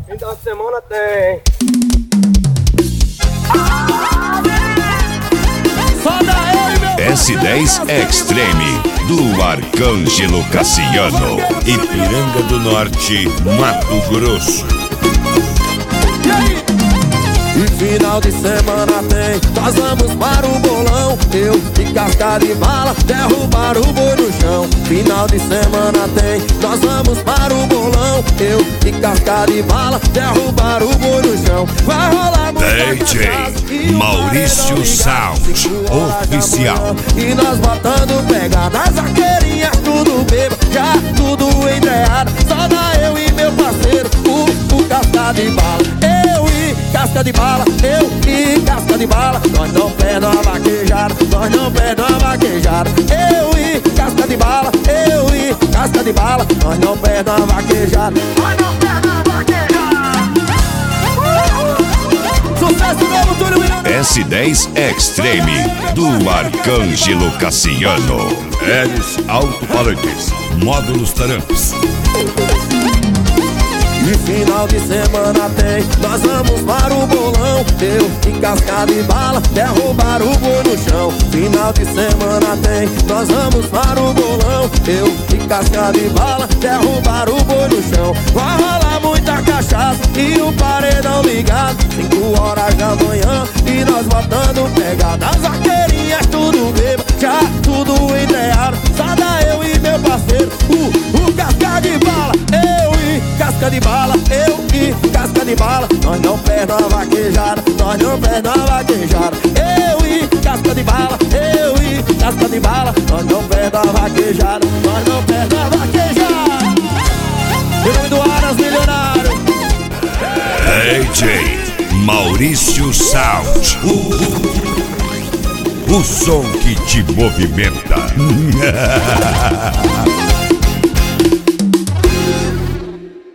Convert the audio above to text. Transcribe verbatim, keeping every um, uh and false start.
Final de semana tem. S dez Extreme, do Arcângelo Cassiano. Ipiranga do Norte, Mato Grosso. E final de semana tem, nós vamos para o bolão. Eu e casca de bala, derrubar o boi no chão. Final de semana tem, nós vamos para o bolão. Eu e casca de bala, derrubar o boi no chão. Vai rolar D J Maurício Sound Oficial. E nós botando pegada, as arqueirinhas tudo bebo, já tudo entreado. Só dá eu e meu parceiro, o, o casca de bala. Eu e casca de bala, eu e casca de bala. Nós não perdemos a vaquejada, nós não perdemos a vaquejada. Eu e casca de bala, eu e casca de bala. Nós não perdemos a vaquejada, nós não perdemos a vaquejada. Sucesso novo, Túlio Miranda. S dez Extreme, do Arcângelo Cassiano. Eres Alto-Falantes, Módulos Taramps. E final de semana tem, nós vamos para o bolão. Eu e casca de bala, derrubar o boi no chão. Final de semana tem, nós vamos para o bolão. Eu e casca de bala, derrubar o boi no chão. Vai rolar muita cachaça e o paredão ligado. Cinco horas da manhã e nós botando pegada. As arqueirinhas tudo bebo, já tudo entreado. Só dá eu e meu parceiro, o, o casca de bala. Eu e casca de bala, eu e casca de bala. Nós não perdemos a vaquejada, nós não perdemos a vaquejada. Eu e casca de bala, eu e casca de bala. Nós não perdemos a vaquejada, nós não perdemos a vaquejada. Em nome do Aras Milionário, D J Maurício Sound, o, o som que te movimenta.